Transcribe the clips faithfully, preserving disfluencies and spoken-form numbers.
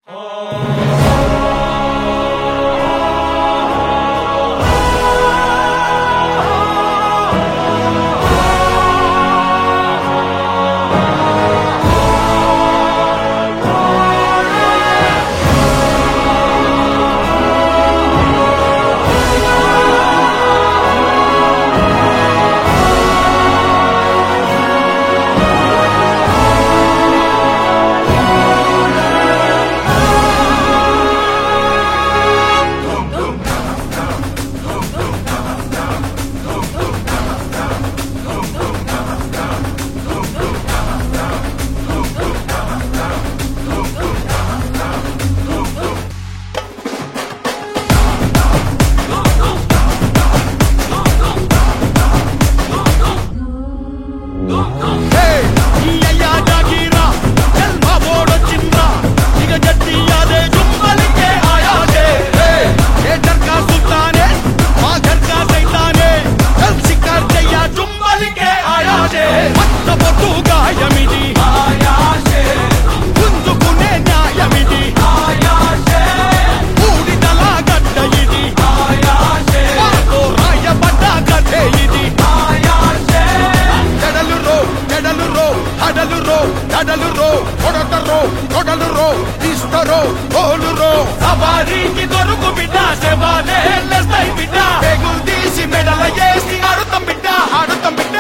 సవారీకి దొరుకు బిడ్డ సేవాలే లస్తాయి బిడ్డ పేగులు తీసి మెడల వేసి ఆడుతాం బిడ్డ ఆడుతాం బిడ్డ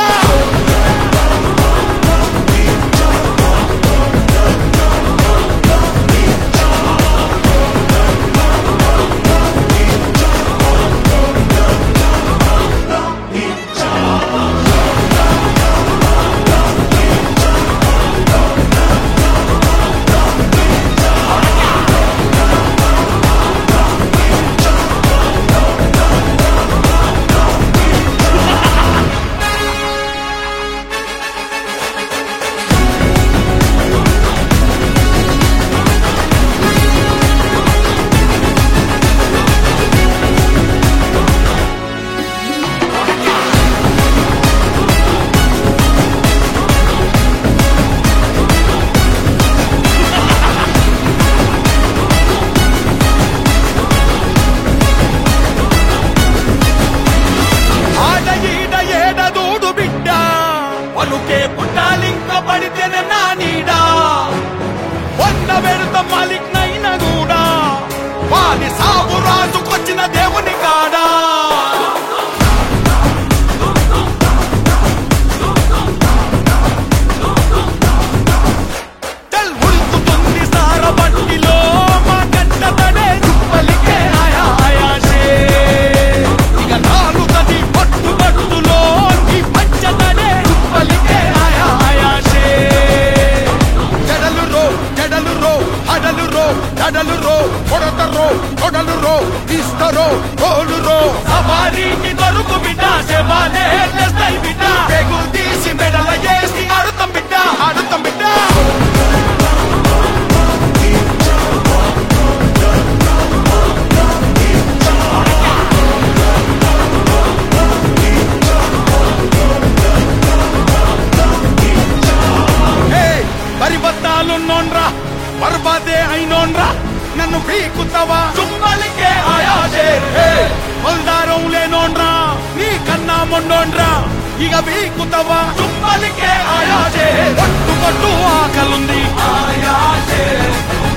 పలుకే పుట్టాలింక పడితేనే నా నీడా వంద వెళుత మాలిక్నైన కూడా వాని సాగు రాజుకొచ్చిన దేవుని కాడా చల్ ఉడుకుతుంది సార బండిలో మా కంట తడే చుప్పలికే ఆయా ఆయాసే ఇక నాలుగది పట్టు పట్టులో ఈ పంచతడే చుప్పలికే ఆయా ఆయాసే జడలు రో జడలు రో హడలు రో జడలు రో కొడతరో కొడలు రో తీస్తరో గోలు రో సవారీకి దొరుకు బిడ్డ సేవాలే లస్తాయి బిడ్డ పేగులు తీసి మెడల వేసి ఆడుతాం బిడ్డ ఆడుతాం బిడ్డ పరిబద్ధాలున్నోన్రా బర్బాదే అయినోన్రా నన్ను పీకుతావా చుమ్మలికే ఆయాసే మొల్దారం లేనోన్రా నీ కన్నా మొండోన్రా ఇక పీకుతావా చుమ్మలికే ఆయాసే పట్టు పట్టు ఆకలుంది ఆయాసే